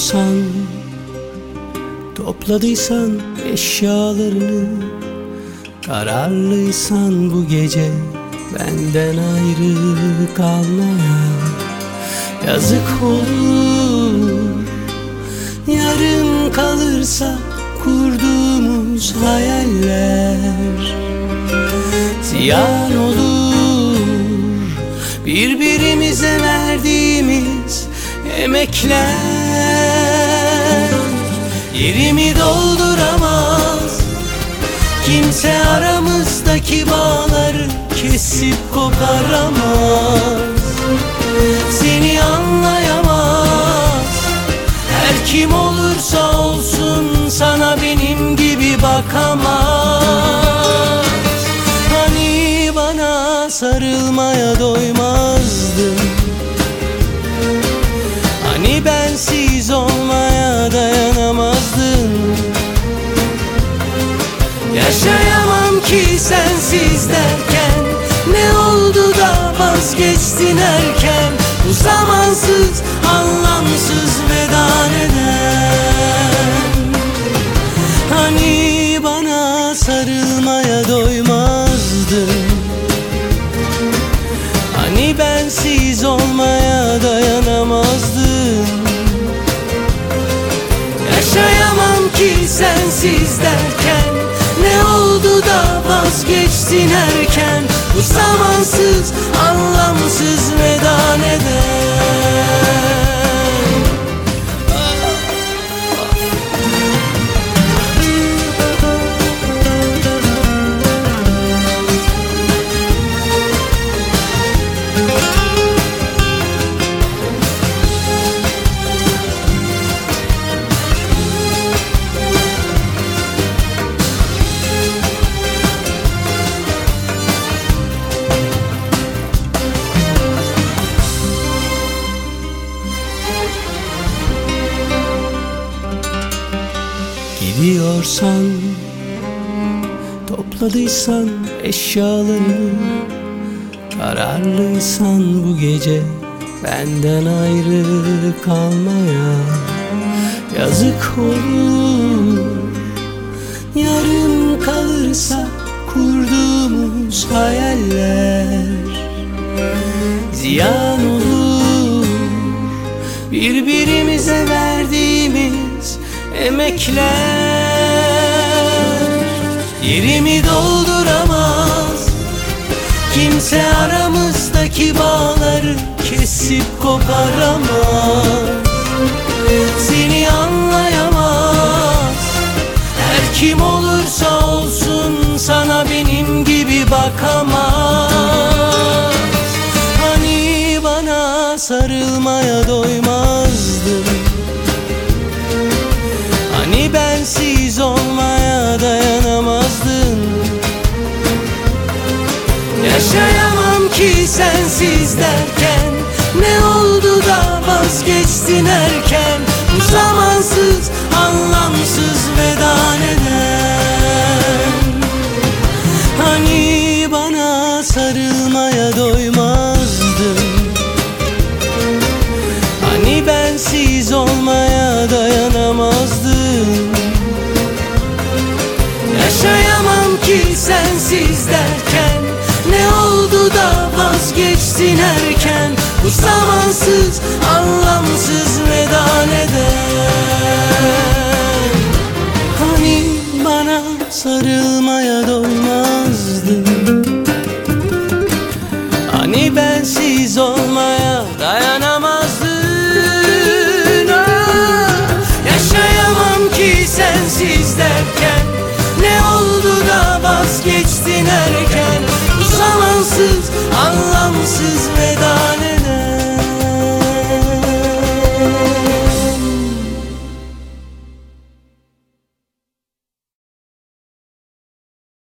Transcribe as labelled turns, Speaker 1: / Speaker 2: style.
Speaker 1: Gidiyorsan, topladıysan eşyalarını, kararlıysan bu gece benden ayrı kalmaya, yazık olur yarım kalırsa kurduğumuz hayaller, ziyan olur birbirimize verdiğimiz emekler. Yerimi dolduramaz kimse, aramızdaki bağları kesip koparamaz. Seni anlayamaz her kim olursa olsun, sana benim gibi bakamaz. Hani bana sarılmaya doymazdın, hani bensiz olmaya dayanamazdın. Yaşayamam ki sensiz derken, ne oldu da vazgeçtin erken? Bu zamansız, anlamsız veda neden? Hani bana sarılmaya doymazdın, hani bensiz olmaya dayanamazdın. Yaşayamam ki sensiz derken, ne oldu da vazgeçtin erken? Bu zamansız, anlamsız veda neden? Gidiyorsan, topladıysan eşyalarını, kararlıysan bu gece benden ayrı kalmaya, yazık olur yarım kalırsa kurduğumuz hayaller, ziyan olur birbirimize verdiğimiz emekler. Yerimi dolduramaz kimse, aramızdaki bağları kesip koparamaz. Seni anlayamaz her kim olursa olsun, sana benim gibi bakamaz. Hani bana sarılmaya doymazdın, hani bensiz olmaya dayanamazdın. Yaşayamam ki sensiz derken, ne oldu da vazgeçtin erken? Bu zamansız, anlamsız veda neden? Hani bana sarılmaya doymazdın, hani bensiz olmaya dayanamazdın. Yaşayamam ki sensiz derken, ne oldu da vazgeçtin erken? Bu zamansız, anlamsız veda neden? Hani bana sarılmaya doymazdın, hani bensiz olmaya dayanamazdın. Yaşayamam ki sensiz derken, ne oldu da vazgeçtin erken? Bu zamansız, anlamsız veda